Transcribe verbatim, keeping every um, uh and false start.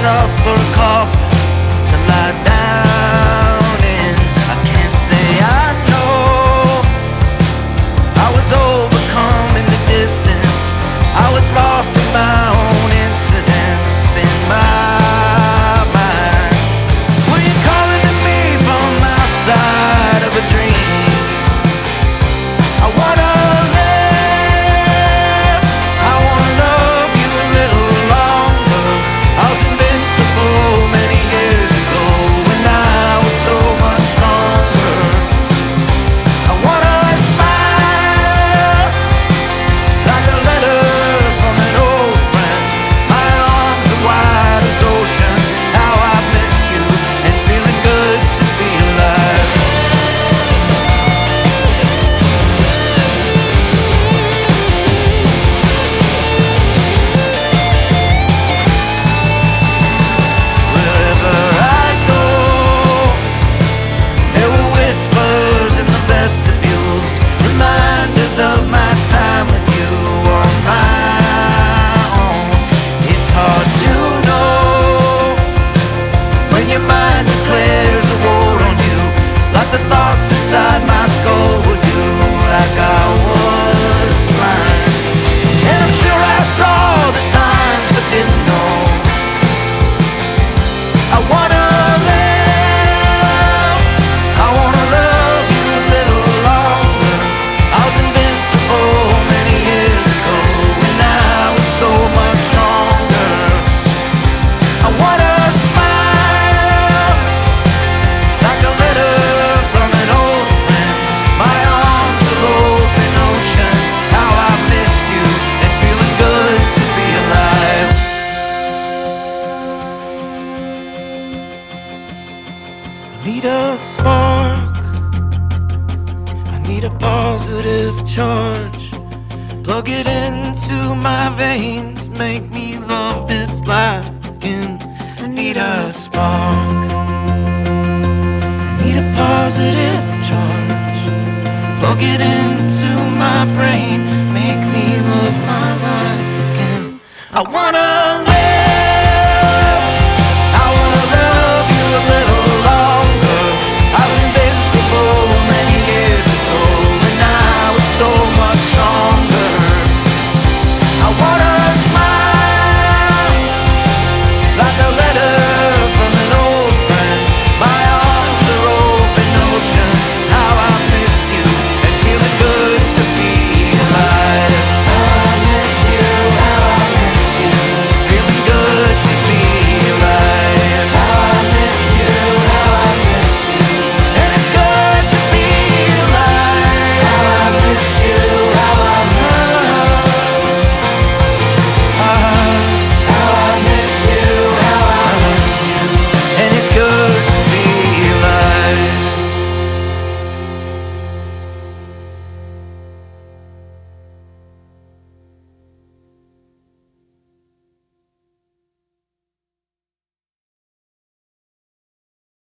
up for a coffee to lie down in. I can't say I know. I was overcome in the distance. I was lost in my own incidents in my mind. Were you calling to me from outside of a dream? I wanna live, I wanna love you a little longer. I was invincible many years ago when I was so much stronger. I wanna smile like a letter from an old friend. My arms are wide as oceans. How I've missed you and feeling good to be alive. Wherever I go, there were whispers in the vestibules, reminders of my time with you on my own. It's hard to know when your mind declares a war on you, like the thoughts inside my skull would do, like I was blind. And I'm sure I saw the signs but didn't know. I wanna live, I wanna love you a little longer. I was invincible many years ago when I was so much stronger. I wanna smile like a letter from an old friend. My arms are open oceans. How I missed you and feeling good to be alive. I need a spark, I need a positive charge. Plug it into my veins, make me love this life again. I need a spark, I need a positive charge. Plug it into my brain, make me love my life again. I wanna